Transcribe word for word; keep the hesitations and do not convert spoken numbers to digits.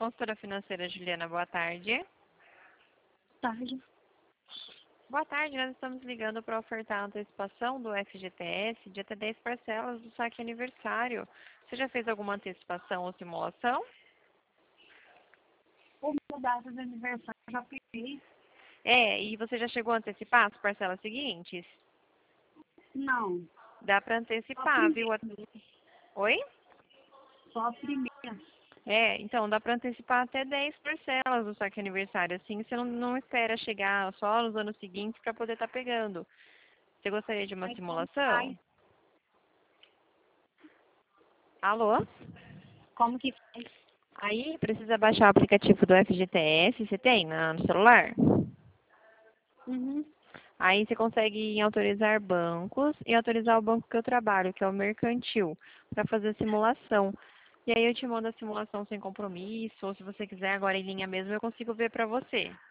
consultora financeira Juliana, boa tarde. Tarde. Boa tarde, nós estamos ligando para ofertar a antecipação do F G T S de até dez parcelas do saque aniversário. Você já fez alguma antecipação ou simulação? Por minha data de aniversário, eu já peguei. É, e você já chegou a antecipar as parcelas seguintes? Não. Dá para Só a antecipar, viu? primeira. Oi? Só a primeira. É, então dá para antecipar até dez parcelas do saque aniversário. Assim você não, não espera chegar só nos anos seguintes para poder estar pegando. Você gostaria de uma Aí como simulação? faz? Alô? Como que faz? Aí precisa baixar o aplicativo do F G T S, você tem na- no celular? Uhum. Aí você consegue ir em autorizar bancos e autorizar o banco que eu trabalho, que é o mercantil, para fazer a simulação. E aí eu te mando a simulação sem compromisso, ou se você quiser agora em linha mesmo, eu consigo ver para você.